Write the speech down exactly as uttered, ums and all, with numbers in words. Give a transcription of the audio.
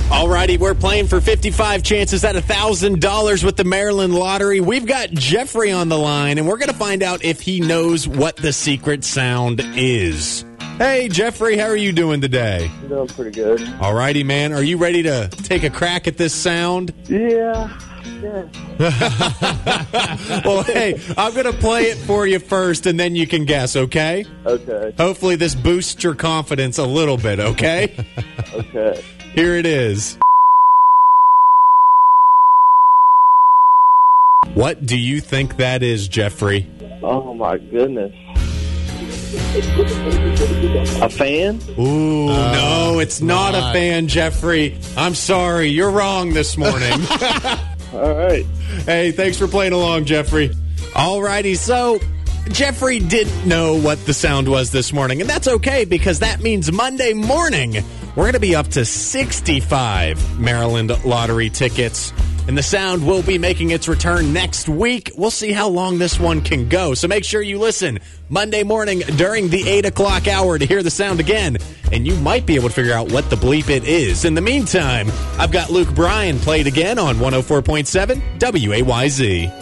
Alrighty, we're playing for fifty-five chances at one thousand dollars with the Maryland Lottery. We've got Jeffrey on the line, and we're going to find out if he knows what the secret sound is. Hey, Jeffrey, how are you doing today? I'm doing pretty good. Alrighty, man. Are you ready to take a crack at this sound? Yeah. Yeah. Well, hey, I'm going to play it for you first, and then you can guess, okay? Okay. Hopefully this boosts your confidence a little bit, okay? Okay. Here it is. What do you think that is, Jeffrey? Oh, my goodness. A fan? Ooh, Uh, no, it's not, not a fan, Jeffrey. I'm sorry. You're wrong this morning. All right. Hey, thanks for playing along, Jeffrey. All righty, so Jeffrey didn't know what the sound was this morning, and that's okay because that means Monday morning we're going to be up to sixty-five Maryland Lottery tickets, and the sound will be making its return next week. We'll see how long this one can go, so make sure you listen Monday morning during the eight o'clock hour to hear the sound again, and you might be able to figure out what the bleep it is. In the meantime, I've got Luke Bryan played again on one oh four point seven W A Y Z.